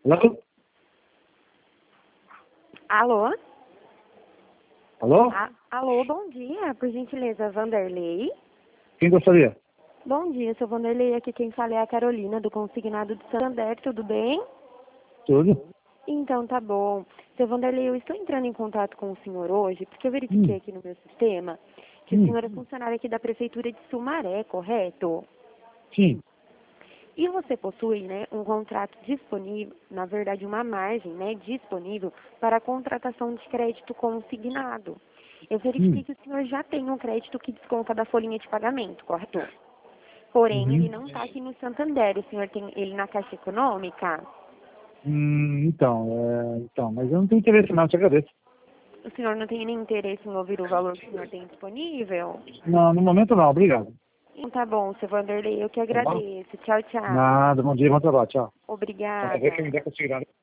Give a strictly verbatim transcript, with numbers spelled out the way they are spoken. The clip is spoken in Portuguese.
Alô? Alô? Alô? A- Alô, bom dia. Por gentileza, Vanderlei? Quem gostaria? Bom dia, seu Vanderlei. Aqui quem fala é a Carolina, do Consignado de Santander. Tudo bem? Tudo? Então, tá bom. Seu Vanderlei, eu estou entrando em contato com o senhor hoje, porque eu verifiquei Hum, aqui no meu sistema que o hum, senhor é funcionário aqui da Prefeitura de Sumaré, correto? sim. E você possui, né, um contrato disponível, na verdade uma margem, né, disponível para a contratação de crédito consignado. Eu verifiquei Hum, que o senhor já tem um crédito que desconta da folhinha de pagamento, correto? Porém, ele uhum. não está aqui no Santander, o senhor tem ele na Caixa Econômica. Hum, então, é, então, mas eu não tenho interesse não, te agradeço. O senhor não tem nem interesse em ouvir o valor que o senhor tem disponível? Não, no momento não, obrigado. Então tá bom, seu Vanderlei, eu que Tá bom? agradeço. Tchau, tchau. Nada, bom dia, bom trabalho, tchau. Então, quer ver Obrigada. que me der consignado?